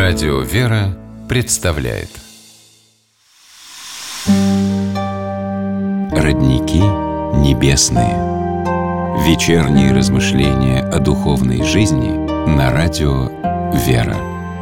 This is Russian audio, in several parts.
Радио «Вера» представляет Родники небесные. Вечерние размышления о духовной жизни на радио «Вера».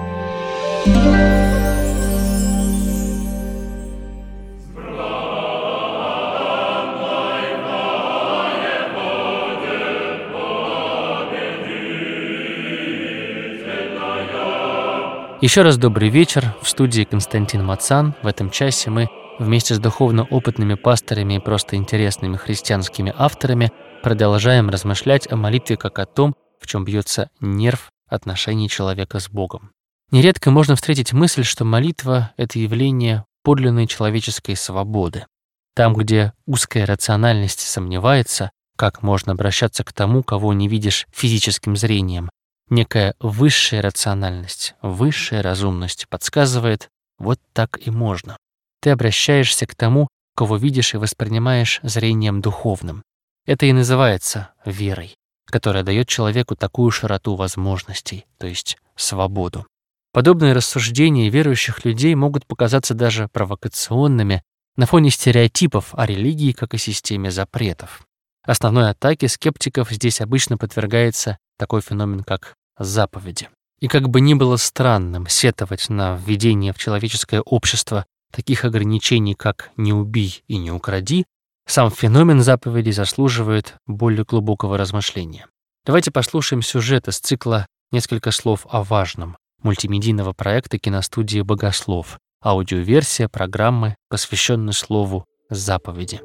Еще раз добрый вечер. В студии Константин Мацан. В этом часе мы вместе с духовно опытными пасторами и просто интересными христианскими авторами продолжаем размышлять о молитве как о том, в чем бьется нерв отношений человека с Богом. Нередко можно встретить мысль, что молитва — это явление подлинной человеческой свободы. Там, где узкая рациональность сомневается, как можно обращаться к тому, кого не видишь физическим зрением, некая высшая рациональность, высшая разумность подсказывает, вот так и можно. Ты обращаешься к тому, кого видишь и воспринимаешь зрением духовным. Это и называется верой, которая дает человеку такую широту возможностей, то есть свободу. Подобные рассуждения верующих людей могут показаться даже провокационными на фоне стереотипов о религии как о системе запретов. Основной атаке скептиков здесь обычно подвергается такой феномен, как заповеди. И как бы ни было странным сетовать на введение в человеческое общество таких ограничений, как «не убий» и «не укради», сам феномен заповедей заслуживает более глубокого размышления. Давайте послушаем сюжет из цикла «Несколько слов о важном» мультимедийного проекта киностудии «Богослов», аудиоверсия программы, посвященной слову «заповеди».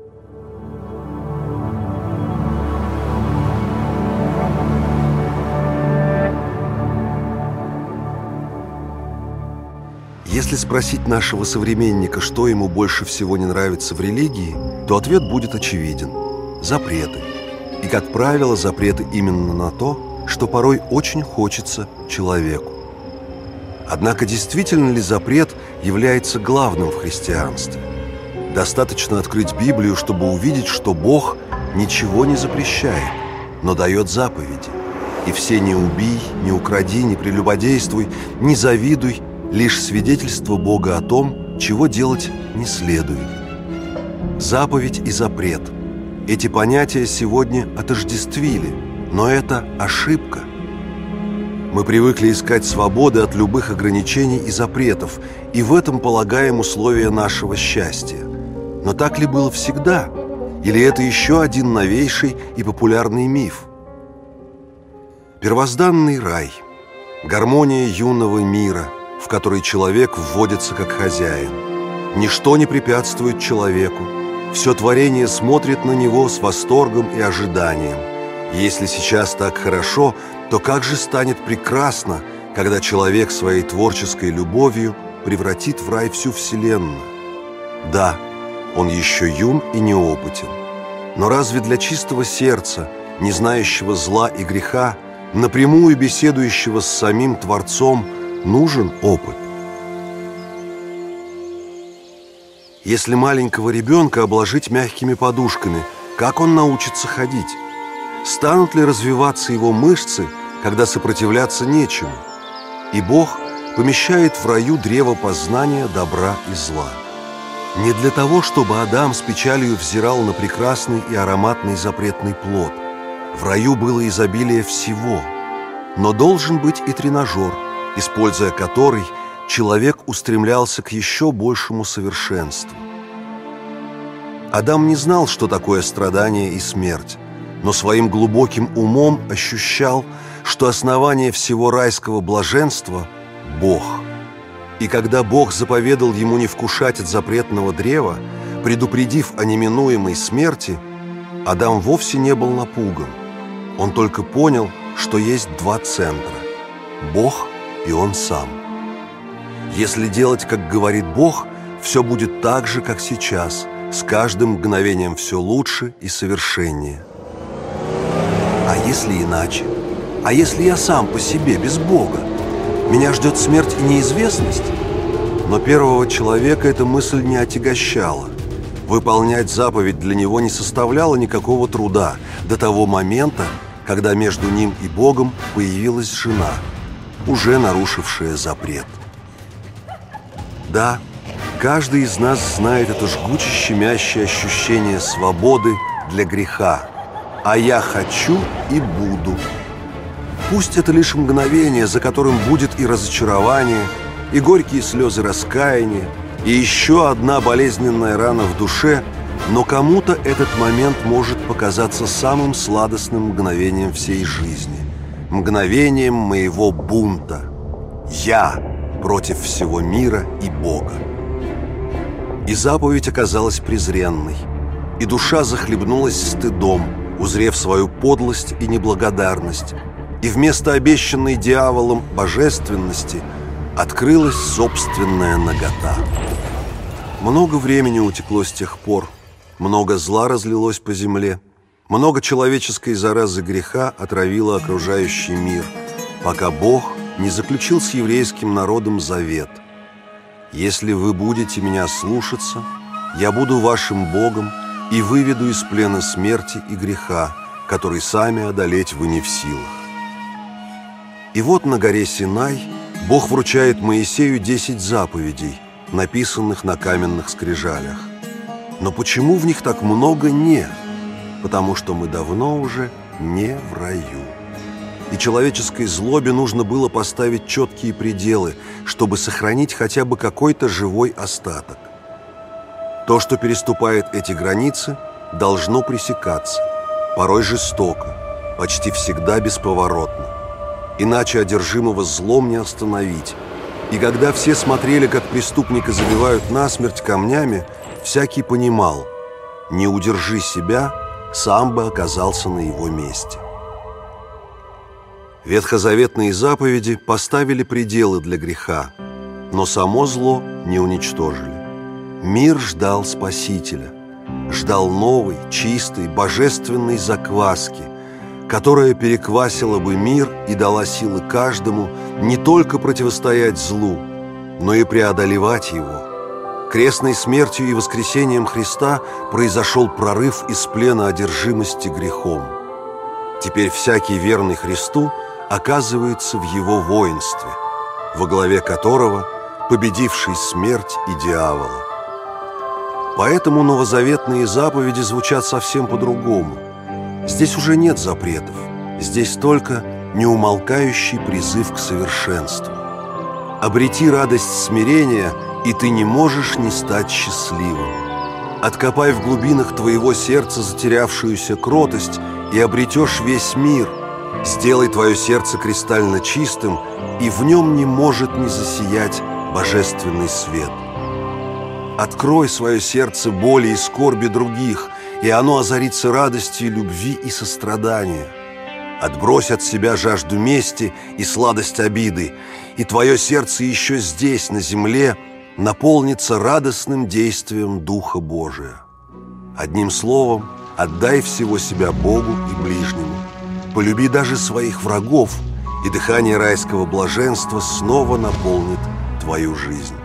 Если спросить нашего современника, что ему больше всего не нравится в религии, то ответ будет очевиден – запреты. И, как правило, запреты именно на то, что порой очень хочется человеку. Однако действительно ли запрет является главным в христианстве? Достаточно открыть Библию, чтобы увидеть, что Бог ничего не запрещает, но дает заповеди. И все «не убий», «не укради», «не прелюбодействуй», «не завидуй» – лишь свидетельство Бога о том, чего делать не следует. Заповедь и запрет. Эти понятия сегодня отождествили, но это ошибка. Мы привыкли искать свободы от любых ограничений и запретов, и в этом полагаем условия нашего счастья. Но так ли было всегда? Или это еще один новейший и популярный миф? Первозданный рай, гармония юного мира, в который человек вводится как хозяин. Ничто не препятствует человеку. Все творение смотрит на него с восторгом и ожиданием. Если сейчас так хорошо, то как же станет прекрасно, когда человек своей творческой любовью превратит в рай всю вселенную? Да, он еще юн и неопытен. Но разве для чистого сердца, не знающего зла и греха, напрямую беседующего с самим Творцом, нужен опыт? Если маленького ребенка обложить мягкими подушками, как он научится ходить? Станут ли развиваться его мышцы, когда сопротивляться нечему? И Бог помещает в раю древо познания добра и зла. Не для того, чтобы Адам с печалью взирал на прекрасный и ароматный запретный плод. В раю было изобилие всего, но должен быть и тренажер, используя который человек устремлялся к еще большему совершенству. Адам не знал, что такое страдание и смерть, но своим глубоким умом ощущал, что основание всего райского блаженства – Бог. И когда Бог заповедал ему не вкушать от запретного древа, предупредив о неминуемой смерти, Адам вовсе не был напуган. Он только понял, что есть два центра – Бог и он сам. Если делать, как говорит Бог, все будет так же, как сейчас, с каждым мгновением все лучше и совершеннее. А если иначе? А если я сам по себе, без Бога? Меня ждет смерть и неизвестность? Но первого человека эта мысль не отягощала. Выполнять заповедь для него не составляло никакого труда до того момента, когда между ним и Богом появилась жена, уже нарушившая запрет. Да, каждый из нас знает это жгуче щемящее ощущение свободы для греха. А я хочу и буду. Пусть это лишь мгновение, за которым будет и разочарование, и горькие слезы раскаяния, и еще одна болезненная рана в душе, но кому-то этот момент может показаться самым сладостным мгновением всей жизни. Мгновением моего бунта. Я против всего мира и Бога. И заповедь оказалась презренной, и душа захлебнулась стыдом, узрев свою подлость и неблагодарность, и вместо обещанной дьяволом божественности открылась собственная нагота. Много времени утекло с тех пор, много зла разлилось по земле, много человеческой заразы греха отравило окружающий мир, пока Бог не заключил с еврейским народом завет. «Если вы будете меня слушаться, я буду вашим Богом и выведу из плена смерти и греха, который сами одолеть вы не в силах». И вот на горе Синай Бог вручает Моисею 10 заповедей, написанных на каменных скрижалях. Но почему в них так много «не»? Потому что мы давно уже не в раю. И человеческой злобе нужно было поставить четкие пределы, чтобы сохранить хотя бы какой-то живой остаток. То, что переступает эти границы, должно пресекаться, порой жестоко, почти всегда бесповоротно. Иначе одержимого злом не остановить. И когда все смотрели, как преступника забивают насмерть камнями, всякий понимал: не удержи себя, сам бы оказался на его месте. Ветхозаветные заповеди поставили пределы для греха, но само зло не уничтожили. Мир ждал Спасителя, ждал новой, чистой, божественной закваски, которая переквасила бы мир и дала силы каждому не только противостоять злу, но и преодолевать его. Крестной смертью и воскресением Христа произошел прорыв из плена одержимости грехом. Теперь всякий верный Христу оказывается в его воинстве, во главе которого победивший смерть и дьявола. Поэтому новозаветные заповеди звучат совсем по-другому. Здесь уже нет запретов, здесь только неумолкающий призыв к совершенству. Обрети радость смирения, и ты не можешь не стать счастливым. Откопай в глубинах твоего сердца затерявшуюся кротость, и обретешь весь мир. Сделай твое сердце кристально чистым, и в нем не может не засиять божественный свет. Открой свое сердце боли и скорби других, и оно озарится радостью любви и сострадания. Отбрось от себя жажду мести и сладость обиды, и твое сердце еще здесь, на земле, наполнится радостным действием Духа Божия. Одним словом, отдай всего себя Богу и ближнему. Полюби даже своих врагов, и дыхание райского блаженства снова наполнит твою жизнь.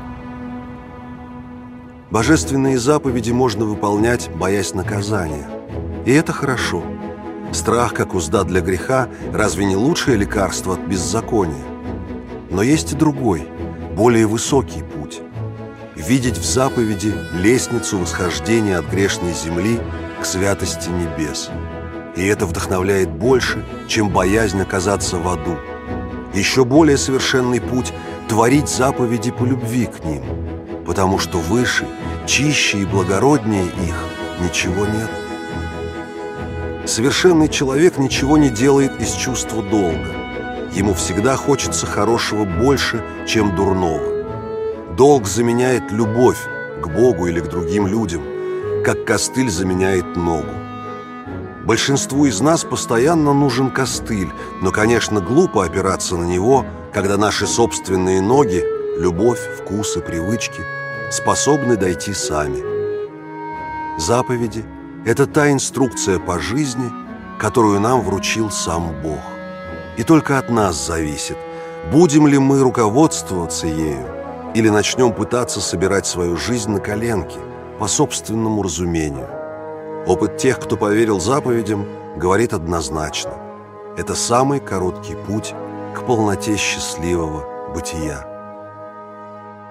Божественные заповеди можно выполнять, боясь наказания. И это хорошо. Страх, как узда для греха, разве не лучшее лекарство от беззакония? Но есть и другой, более высокий путь. Видеть в заповеди лестницу восхождения от грешной земли к святости небес. И это вдохновляет больше, чем боязнь оказаться в аду. Еще более совершенный путь – творить заповеди по любви к ним, потому что выше, чище и благороднее их ничего нет. Совершенный человек ничего не делает из чувства долга. Ему всегда хочется хорошего больше, чем дурного. Долг заменяет любовь к Богу или к другим людям, как костыль заменяет ногу. Большинству из нас постоянно нужен костыль, но, конечно, глупо опираться на него, когда наши собственные ноги, любовь, вкус и привычки способны дойти сами. Заповеди – это та инструкция по жизни, которую нам вручил сам Бог. И только от нас зависит, будем ли мы руководствоваться ею или начнем пытаться собирать свою жизнь на коленке по собственному разумению. Опыт тех, кто поверил заповедям, говорит однозначно: это самый короткий путь к полноте счастливого бытия.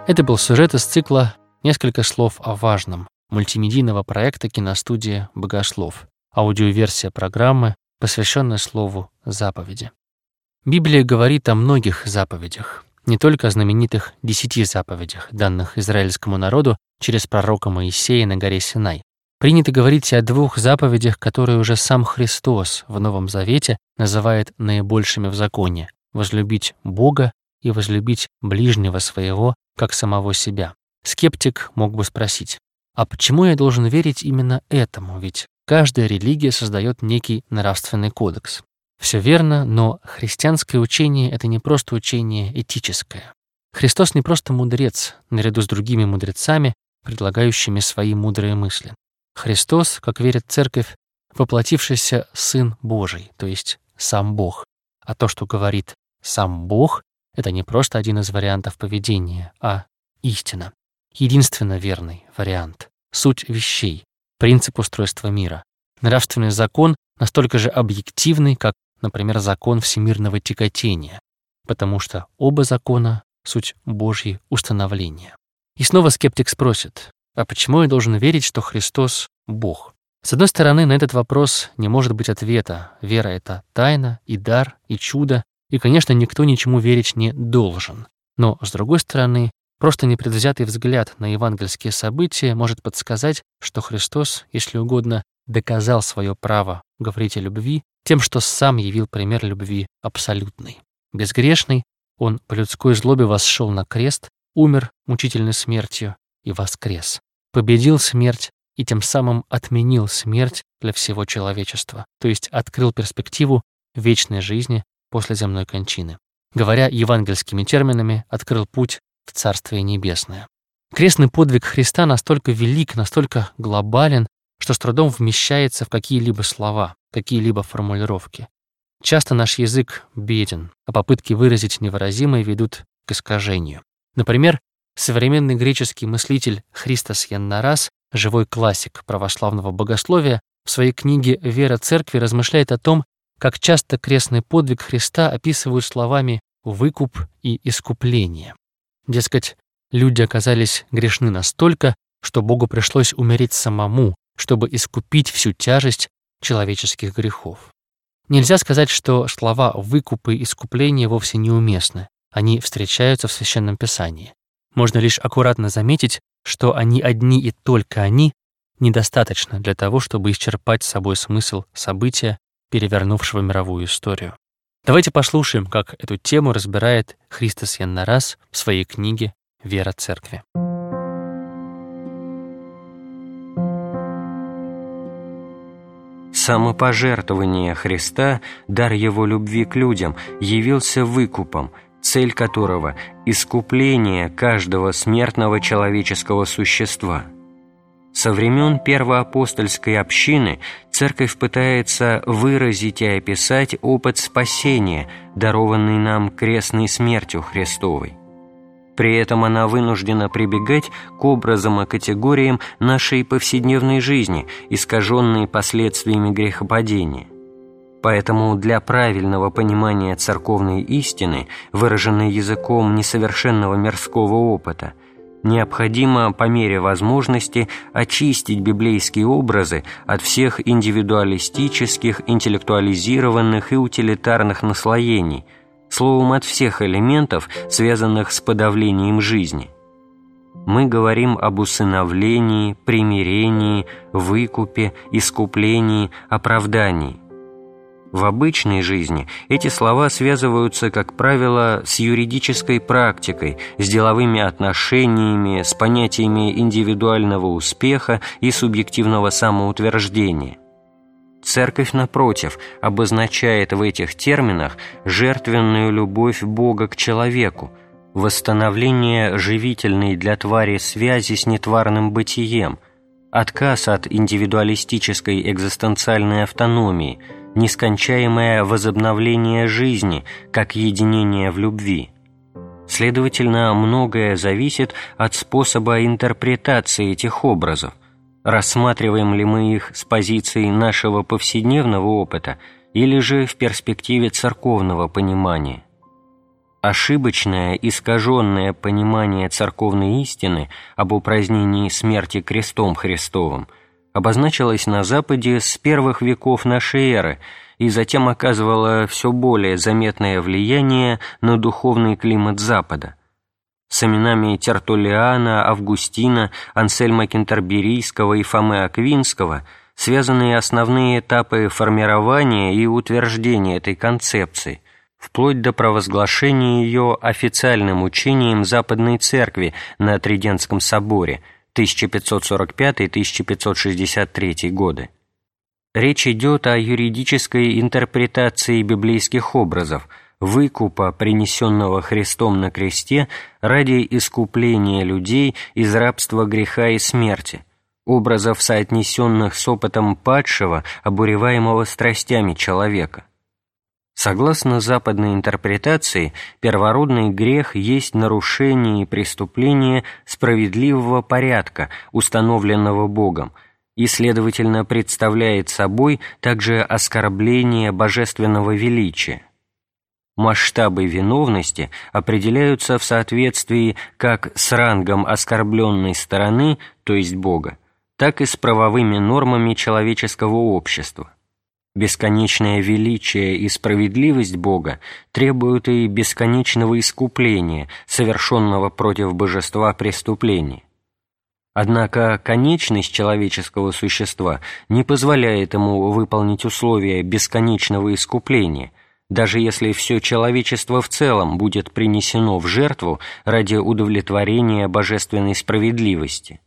Это был сюжет из цикла «Несколько слов о важном» мультимедийного проекта киностудии «Богослов», аудиоверсия программы, посвященная слову «заповеди». Библия говорит о многих заповедях, не только о знаменитых 10 заповедях, данных израильскому народу через пророка Моисея на горе Синай. Принято говорить и о 2 заповедях, которые уже сам Христос в Новом Завете называет наибольшими в законе – возлюбить Бога и возлюбить ближнего своего, как самого себя. Скептик мог бы спросить, а почему я должен верить именно этому, ведь каждая религия создает некий нравственный кодекс. Все верно, но христианское учение – это не просто учение этическое. Христос не просто мудрец, наряду с другими мудрецами, предлагающими свои мудрые мысли. Христос, как верит Церковь, воплотившийся Сын Божий, то есть сам Бог. А то, что говорит сам Бог, это не просто один из вариантов поведения, а истина. Единственно верный вариант. Суть вещей, принцип устройства мира. Нравственный закон настолько же объективный, как, например, закон всемирного тяготения, потому что оба закона — суть Божьи установления. И снова скептик спросит, а почему я должен верить, что Христос — Бог? С одной стороны, на этот вопрос не может быть ответа. Вера — это тайна, и дар, и чудо, и, конечно, никто ничему верить не должен. Но, с другой стороны, просто непредвзятый взгляд на евангельские события может подсказать, что Христос, если угодно, доказал свое право говорить о любви тем, что сам явил пример любви абсолютной. Безгрешный, Он по людской злобе восшел на крест, умер мучительной смертью и воскрес. Победил смерть и тем самым отменил смерть для всего человечества, то есть открыл перспективу вечной жизни после земной кончины. Говоря евангельскими терминами, открыл путь в Царствие Небесное. Крестный подвиг Христа настолько велик, настолько глобален, что с трудом вмещается в какие-либо слова, какие-либо формулировки. Часто наш язык беден, а попытки выразить невыразимое ведут к искажению. Например, современный греческий мыслитель Христос Яннарас, живой классик православного богословия, в своей книге «Вера Церкви» размышляет о том, как часто крестный подвиг Христа описывают словами «выкуп» и «искупление». Дескать, люди оказались грешны настолько, что Богу пришлось умереть самому, чтобы искупить всю тяжесть человеческих грехов. Нельзя сказать, что слова «выкуп» и «искупление» вовсе неуместны. Они встречаются в Священном Писании. Можно лишь аккуратно заметить, что они одни и только они недостаточно для того, чтобы исчерпать собой смысл события, перевернувшего мировую историю. Давайте послушаем, как эту тему разбирает Христос Яннарас в своей книге «Вера Церкви». Самопожертвование Христа, дар Его любви к людям, явился выкупом, цель которого – искупление каждого смертного человеческого существа. Со времен первоапостольской общины Церковь пытается выразить и описать опыт спасения, дарованный нам крестной смертью Христовой. При этом она вынуждена прибегать к образам и категориям нашей повседневной жизни, искаженной последствиями грехопадения. Поэтому для правильного понимания церковной истины, выраженной языком несовершенного мирского опыта, необходимо по мере возможности очистить библейские образы от всех индивидуалистических, интеллектуализированных и утилитарных наслоений, словом, от всех элементов, связанных с подавлением жизни. Мы говорим об усыновлении, примирении, выкупе, искуплении, оправдании. В обычной жизни эти слова связываются, как правило, с юридической практикой, с деловыми отношениями, с понятиями индивидуального успеха и субъективного самоутверждения. Церковь, напротив, обозначает в этих терминах жертвенную любовь Бога к человеку, восстановление живительной для твари связи с нетварным бытием, отказ от индивидуалистической экзистенциальной автономии, нескончаемое возобновление жизни как единение в любви. Следовательно, многое зависит от способа интерпретации этих образов. Рассматриваем ли мы их с позиции нашего повседневного опыта или же в перспективе церковного понимания? Ошибочное, искаженное понимание церковной истины об упразднении смерти крестом Христовым обозначилось на Западе с первых веков нашей эры и затем оказывало все более заметное влияние на духовный климат Запада. С именами Тертуллиана, Августина, Ансельма Кентерберийского и Фомы Аквинского связаны основные этапы формирования и утверждения этой концепции, вплоть до провозглашения ее официальным учением Западной Церкви на Тридентском соборе 1545-1563 годы. Речь идет о юридической интерпретации библейских образов, выкупа, принесенного Христом на кресте ради искупления людей из рабства греха и смерти, образов, соотнесенных с опытом падшего, обуреваемого страстями человека. Согласно западной интерпретации, первородный грех есть нарушение и преступление справедливого порядка, установленного Богом, и, следовательно, представляет собой также оскорбление божественного величия. Масштабы виновности определяются в соответствии как с рангом оскорбленной стороны, то есть Бога, так и с правовыми нормами человеческого общества. Бесконечное величие и справедливость Бога требуют и бесконечного искупления, совершенного против божества преступления. Однако конечность человеческого существа не позволяет ему выполнить условия бесконечного искупления, даже если все человечество в целом будет принесено в жертву ради удовлетворения божественной справедливости.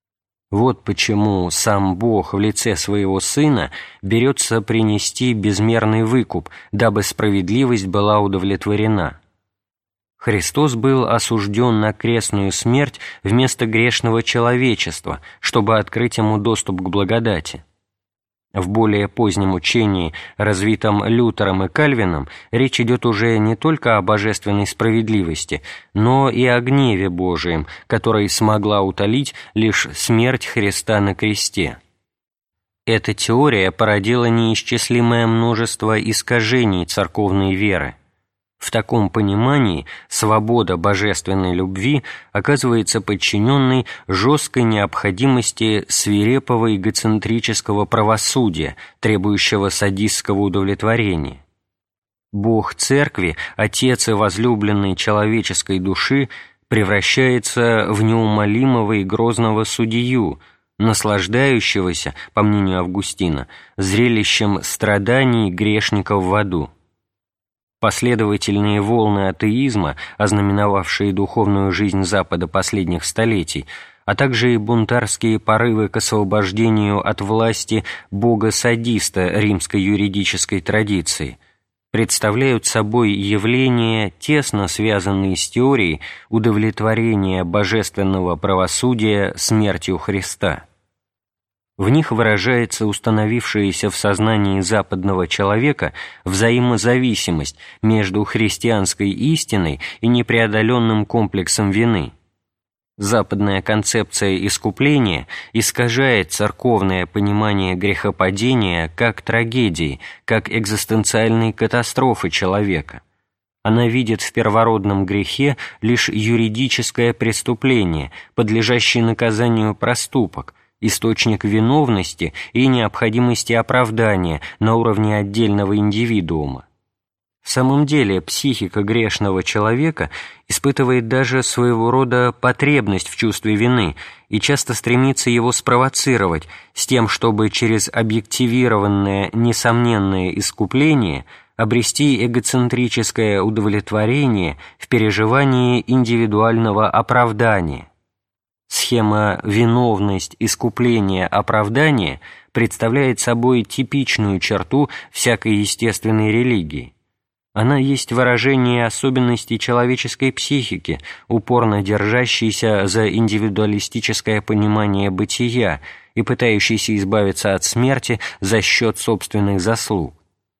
Вот почему сам Бог в лице Своего Сына берется принести безмерный выкуп, дабы справедливость была удовлетворена. Христос был осужден на крестную смерть вместо грешного человечества, чтобы открыть ему доступ к благодати. В более позднем учении, развитом Лютером и Кальвином, речь идет уже не только о божественной справедливости, но и о гневе Божием, который смогла утолить лишь смерть Христа на кресте. Эта теория породила неисчислимое множество искажений церковной веры. В таком понимании свобода божественной любви оказывается подчиненной жесткой необходимости свирепого эгоцентрического правосудия, требующего садистского удовлетворения. Бог Церкви, Отец и возлюбленный человеческой души, превращается в неумолимого и грозного судью, наслаждающегося, по мнению Августина, зрелищем страданий грешников в аду. Последовательные волны атеизма, ознаменовавшие духовную жизнь Запада последних столетий, а также и бунтарские порывы к освобождению от власти бога-садиста римской юридической традиции, представляют собой явления, тесно связанные с теорией удовлетворения божественного правосудия смертью Христа. В них выражается установившаяся в сознании западного человека взаимозависимость между христианской истиной и непреодоленным комплексом вины. Западная концепция искупления искажает церковное понимание грехопадения как трагедии, как экзистенциальной катастрофы человека. Она видит в первородном грехе лишь юридическое преступление, подлежащий наказанию проступок, источник виновности и необходимости оправдания на уровне отдельного индивидуума. В самом деле, психика грешного человека испытывает даже своего рода потребность в чувстве вины и часто стремится его спровоцировать с тем, чтобы через объективированное, несомненное искупление обрести эгоцентрическое удовлетворение в переживании индивидуального оправдания. Схема «виновность, искупление, оправдание» представляет собой типичную черту всякой естественной религии. Она есть выражение особенностей человеческой психики, упорно держащейся за индивидуалистическое понимание бытия и пытающейся избавиться от смерти за счет собственных заслуг.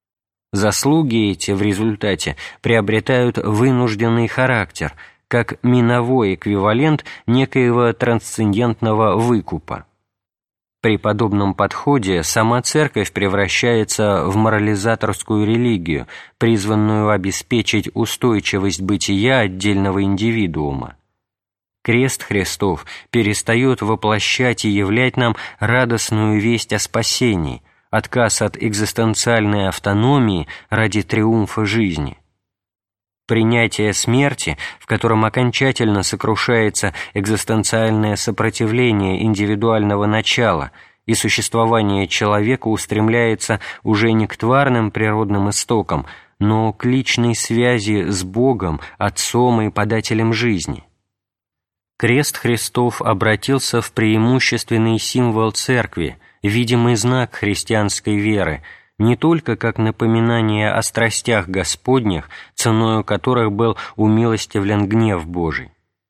Заслуги эти в результате приобретают вынужденный характер, как миновой эквивалент некоего трансцендентного выкупа. При подобном подходе сама Церковь превращается в морализаторскую религию, призванную обеспечить устойчивость бытия отдельного индивидуума. Крест Христов перестает воплощать и являть нам радостную весть о спасении, отказ от экзистенциальной автономии ради триумфа жизни. Принятие смерти, в котором окончательно сокрушается экзистенциальное сопротивление индивидуального начала, и существование человека устремляется уже не к тварным природным истокам, но к личной связи с Богом, Отцом и Подателем жизни. Крест Христов обратился в преимущественный символ Церкви, видимый знак христианской веры, не только как напоминание о страстях Господних, ценою которых был умилостивлен гнев Божий.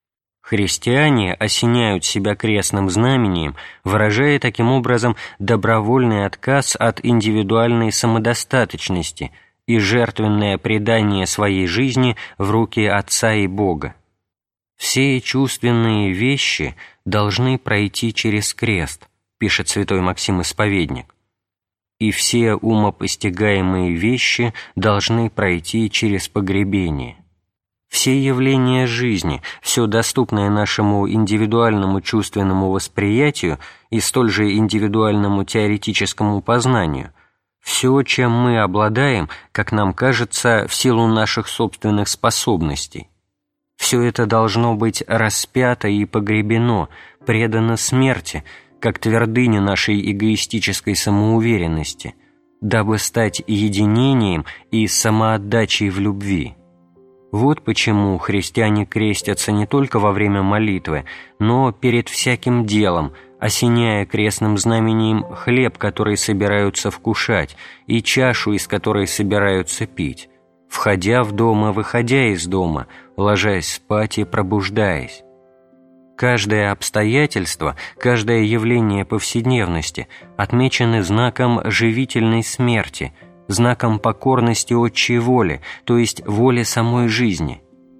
Христиане осеняют себя крестным знамением, выражая таким образом добровольный отказ от индивидуальной самодостаточности и жертвенное предание своей жизни в руки Отца и Бога. «Все чувственные вещи должны пройти через крест», пишет святой Максим Исповедник, «и все умопостигаемые вещи должны пройти через погребение». Все явления жизни, все доступное нашему индивидуальному чувственному восприятию и столь же индивидуальному теоретическому познанию, все, чем мы обладаем, как нам кажется, в силу наших собственных способностей, все это должно быть распято и погребено, предано смерти, как твердыня нашей эгоистической самоуверенности, дабы стать единением и самоотдачей в любви. Вот почему христиане крестятся не только во время молитвы, но перед всяким делом, осеняя крестным знамением хлеб, который собираются вкушать, и чашу, из которой собираются пить, входя в дом и выходя из дома, ложась спать и пробуждаясь. Каждое обстоятельство, каждое явление повседневности отмечены знаком живительной смерти, знаком покорности Отчей воли, то есть воли самой жизни.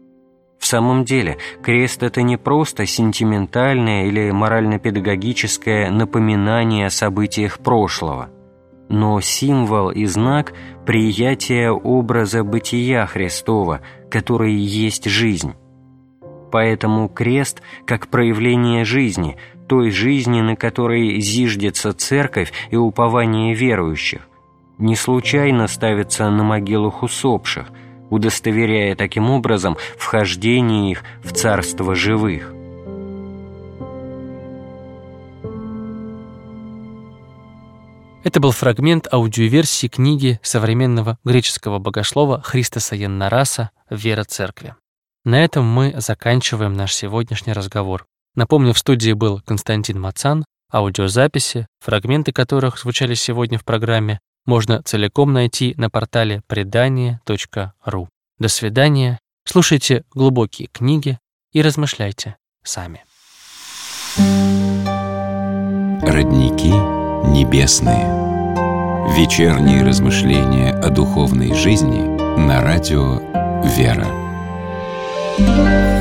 В самом деле, крест – это не просто сентиментальное или морально-педагогическое напоминание о событиях прошлого, но символ и знак приятия образа бытия Христова, который есть жизнь. Поэтому крест, как проявление жизни, той жизни, на которой зиждется Церковь и упование верующих, не случайно ставится на могилах усопших, удостоверяя таким образом вхождение их в царство живых. Это был фрагмент аудиоверсии книги современного греческого богослова Христоса Яннараса «Вера Церкви». На этом мы заканчиваем наш сегодняшний разговор. Напомню, в студии был Константин Мацан. Аудиозаписи, фрагменты которых звучали сегодня в программе, можно целиком найти на портале предание.ру. До свидания. Слушайте глубокие книги и размышляйте сами. Родники небесные. Вечерние размышления о духовной жизни на радио «Вера».